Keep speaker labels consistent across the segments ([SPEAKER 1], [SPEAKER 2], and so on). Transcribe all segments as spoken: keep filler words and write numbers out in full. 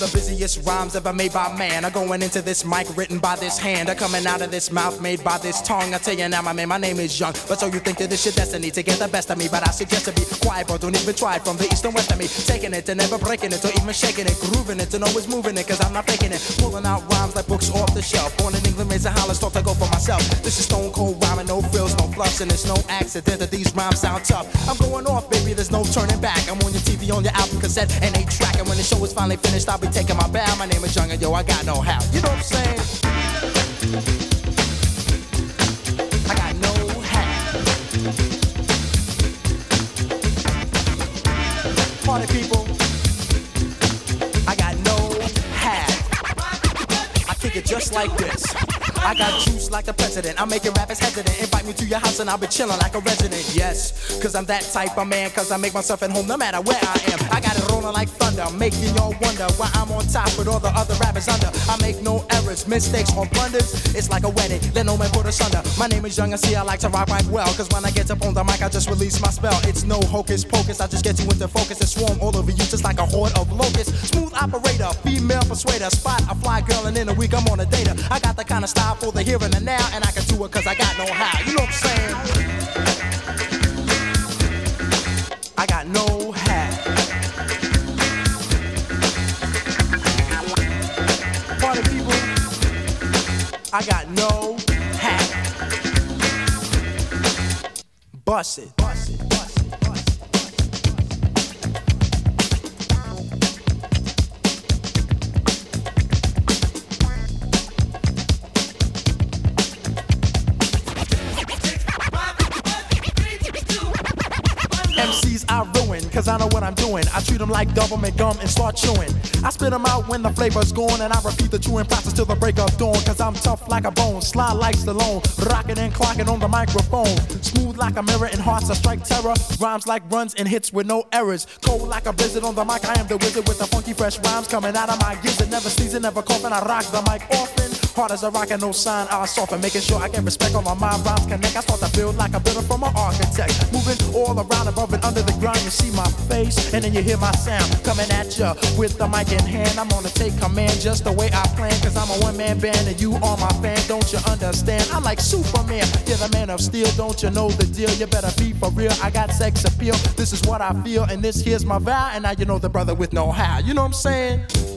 [SPEAKER 1] the busiest rhymes ever made by man are going into this mic written by this hand, are coming out of this mouth made by this tongue. I tell you now, my man, my name is Young, but so you think that it's your destiny to get the best of me, but I suggest to be quiet, bro, don't even try it. From the east and west of me, taking it and never breaking it or even shaking it, grooving it and always moving it, cause I'm not faking it, pulling out rhymes like books off the shelf. Born in England, raised in Holland, taught to go for myself. This is stone cold rhyming, no frills, no fluffs, and it's no accident that these rhymes sound tough. I'm going off, baby, there's no turning back. I'm on your T V, on your album cassette, and eight track, and when the show is finally finished, I'll be taking my bow. My name is Young, and yo, I got no how. You know what I'm saying? I got no how. Party people, I got no how. I kick it just like this. I got juice like the president. I'm making rappers hesitant. Invite me to your house and I'll be chilling like a resident. Yes, cause I'm that type of man. Cause I make myself at home no matter where I am. I got it rolling like thunder, making y'all wonder why I'm on top with all the other rappers under. I make no errors, mistakes or blunders. It's like a wedding, let no man put us under. My name is Young and see I like to rock right well. Cause when I get up on the mic I just release my spell. It's no hocus pocus, I just get you into focus and swarm all over you just like a horde of locusts. Smooth operator, female persuader, spot a fly girl and in a week I'm on a data. I got the kind of style for the here and the now, and I can do it cause I got no how. You know what I'm saying? I got no how. Party people, I got no how. Bust it, bust it, bust it, bust it. M Cs I ruin, cause I know what I'm doing. I treat them like government gum and start chewing. I spit them out when the flavor's gone, and I repeat the chewing process till the break of dawn. Cause I'm tough like a bone, sly like Stallone, rocking and clocking on the microphone. Smooth like a mirror and hearts that strike terror. Rhymes like runs and hits with no errors. Cold like a blizzard on the mic, I am the wizard with the funky fresh rhymes coming out of my gizzard. Never sneezing, never coughing, I rock the mic often. Hard as a rock and no sign, I soften, making sure I get respect on my mind. Rhymes connect, I start to build like a builder from an architect. Moving all around, above and under the ground, you see my face, and then you hear my sound coming at ya with the mic in hand. I'm gonna take command just the way I plan, cause I'm a one-man band and you are my fan, don't you understand? I'm like Superman, you're the man of steel, don't you know the deal? You better be for real, I got sex appeal, this is what I feel, and this here's my vow, and now you know the brother with no how. You know what I'm saying?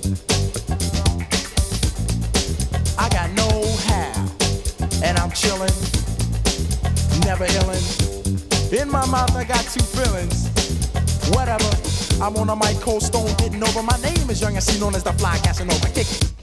[SPEAKER 1] I got no how, and I'm chillin', never illin'. In my mouth I got two feelings. Whatever, I'm on a mic, cold stone, getting over. My name is Young and C, known as the Fly Casanova. Kick it.